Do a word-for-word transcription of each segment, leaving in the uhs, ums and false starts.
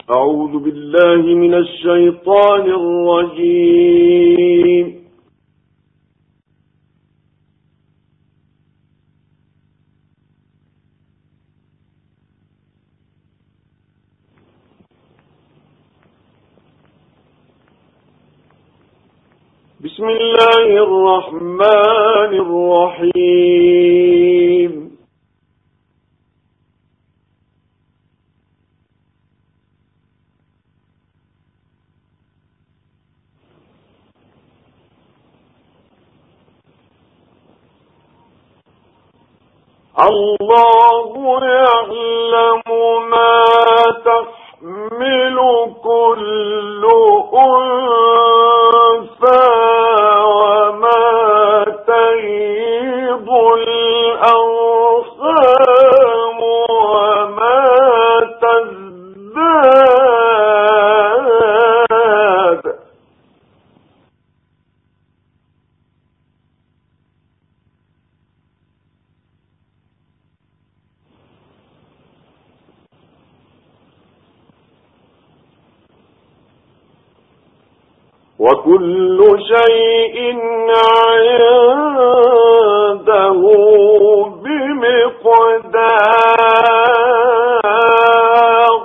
أعوذ بالله من الشيطان الرجيم. بسم الله الرحمن الرحيم. الله يعلم ما تحمل كل أنثى وما تغيض الأرحام وما تزداد. وكل شيء عنده بمقدار.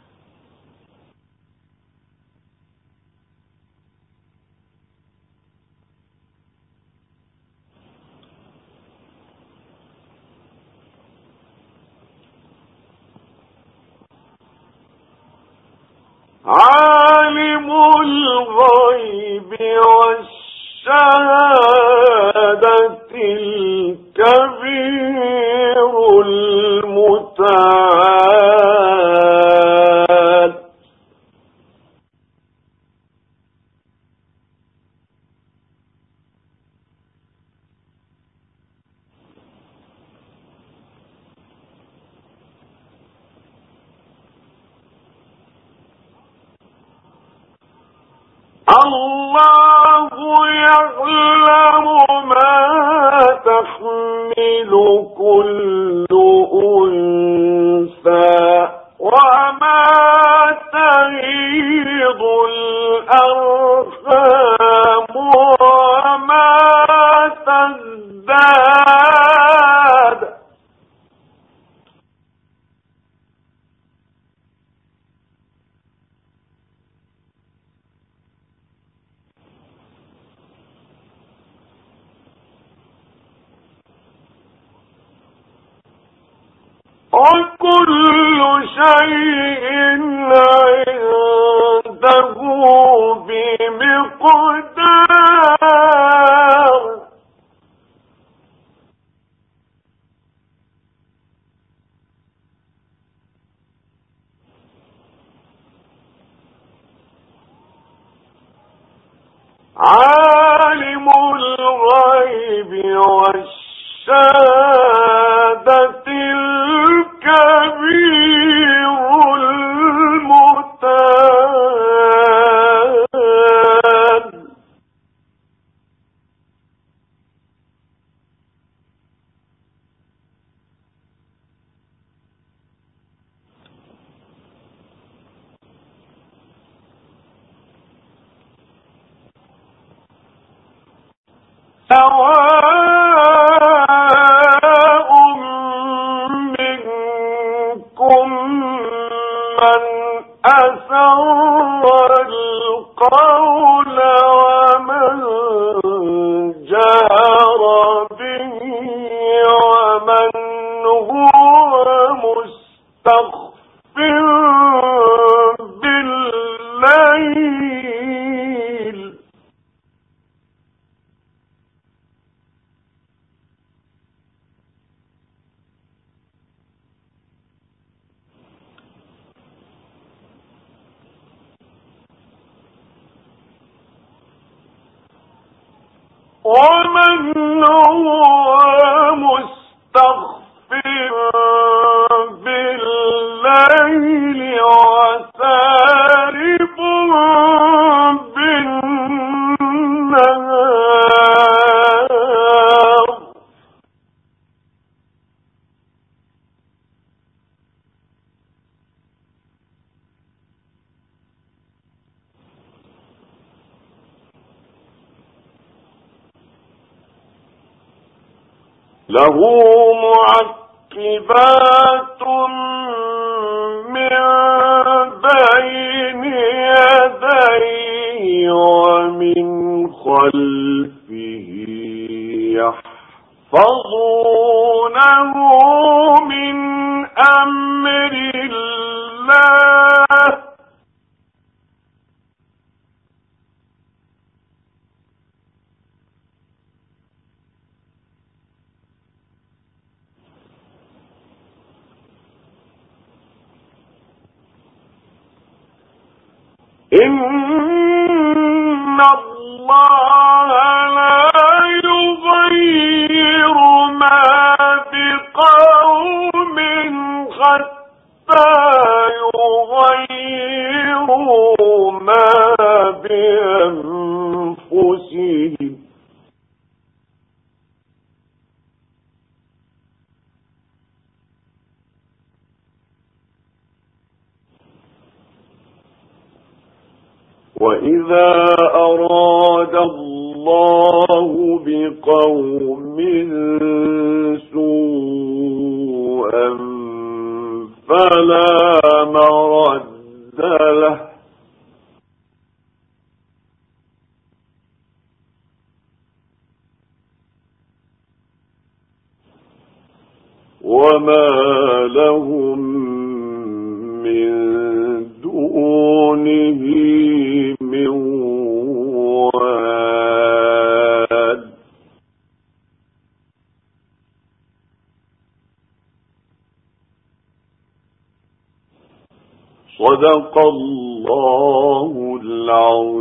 عالم الغيب والشهادة الكبير المتعال. الله يعلم ما تحمل كل أنثى وما تغيض الأرحام وما تزداد. وكل شيء عنده بمقدار. عالم الغيب والشهادة الكبير المتعال. سواء منكم من أسر القول ومن جهر به ومن هو مستخف بالليل. ومن هو مستخف بالليل وسارب بالنهار. له معقبات من بين يديه ومن خلفه يحفظونه من أمر الله إن الله لا يغير ما بقوم حتى يغيروا ما بأنفسهم وإذا أراد الله بقوم سوءا فلا مرد له وما لهم من دونه من واد صدق الله العظيم.